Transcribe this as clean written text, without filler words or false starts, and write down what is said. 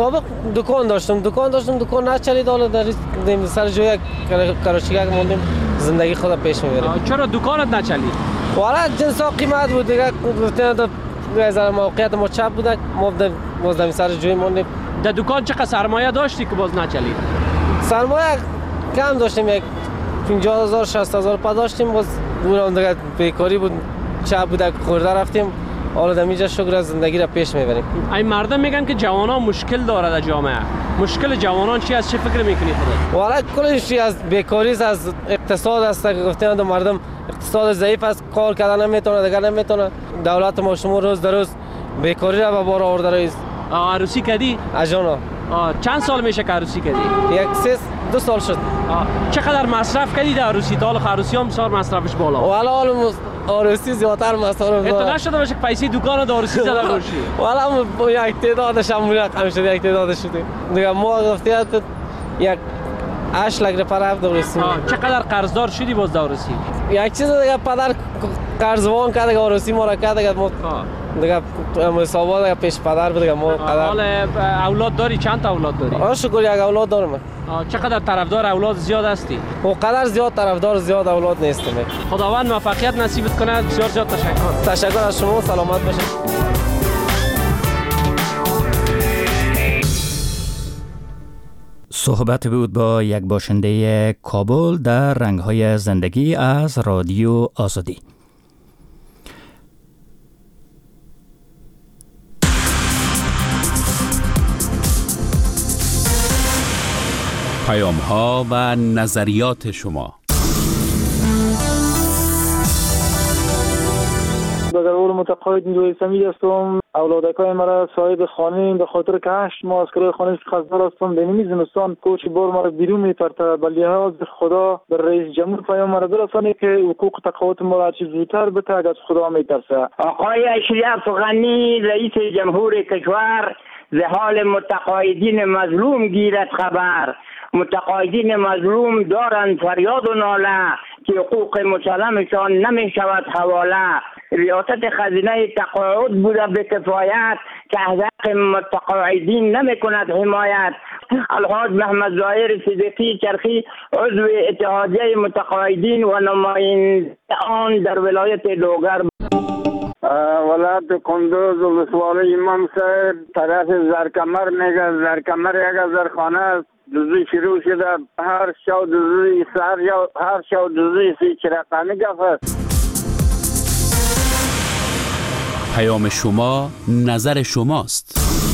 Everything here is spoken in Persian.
سابق دکان داشتم نچلید. حالا در سر جای کراچیگاه موندیم زندگی خود پیش میبریم. چرا دکانت نچلید؟ والا جنس قیمت بود دیگه. گفتن از موقعیت ما چپ بود، ما باز سر جای موندیم. در دکان چقدر سرمایه داشتی که باز نچلید؟ سرمایه کم داشتیم، یک 50,000 60,000 پا داشتیم. باز اونم دیگه بیکاری بود، چپ بود، خورده رفتیم. حالا دمیجا شکر از زندگی را پیش میبریم. این مردم میگن که جوانان مشکل داره در جامعه. مشکل جوانان چی است؟ چه فکر میکنی خودت؟ والا کلش از بیکاری است، از اقتصاد است که گفتن مردم اقتصاد ضعیف است، کار کردن نمیتونه، دیگه نمیتونه. دولت ما شما روز در روز بیکاری را به بار آورده است. عروسی کردی؟ اجانا. چند سال میشه که عروسی کردی؟ دو سال شد. چقدر مصرف کردی در عروسی؟ تا حالا عروسی هم بسیار مصرفش بالا. والا عروسی زیادتر مصرف داره. تو نشده باشه که پیسه دکان دار عروسی زده باشی؟ والا یک تعدادش هم رقم شده، یک تعدادش شده. دیگه ما گفتیم یک 8 لک پر رفت عروسی. چقدر قرضدار شدی باز در عروسی؟ یک چیز دیگه پدر قرضوان کرد، عروسی ما را کرد، دیگه ما دیگه حسابات دیگه پیش پدر بود دیگه ما قدر. حالا اولاد داری؟ چند تا اولاد داری؟ شکر یک اولاد دارم. چقدر طرفدار اولاد زیاد هستی؟ او قدر زیاد طرفدار زیاد اولاد نیستم. خداوند موفقیت نصیبت کنه. بسیار زیاد تشکر. تشکر از شما، سلامت باشید. صحبت بود با یک باشنده کابل در رنگ‌های زندگی از رادیو آزادی. پیام‌ها و نظریات شما. بزرگوار متقاعد نیروی سمید هستم. اولادکای مرا صاحب خانه به خاطر که 8 ماه از کرایه خانه قرضدار هستم. به نمی زمستان کوچ بار مرا بیرون میپرته. به لحاظ خدا به رئیس جمهور پیام مرا برسانه که حقوق تقاعد مرا چیز زودتر بده اگر خدا میترسه. آقای اشرف غنی رئیس جمهور کشور ز حال متقاعدین مظلوم گیرد خبر. متقاعدین مظلوم دارند فریاد و ناله که حقوق مسلمشان نمی شود حواله. ریاست خزینه تقاعد بوده به کفایت که حق متقاعدین نمی کند حمایت. الحاج محمد ظاهر صدیقی چرخی عضو اتحادیه متقاعدین و نماینده آن در ولایت لوگر. ولایت کندوز ولسوالی امام صاحب طرف زرکمر میگه. زرکمر یک زرخانه است، دوزی شروع شده. هر شو دوزی سر یا هر شو دوزی سی چرقانی گفت. پیام شما نظر شماست.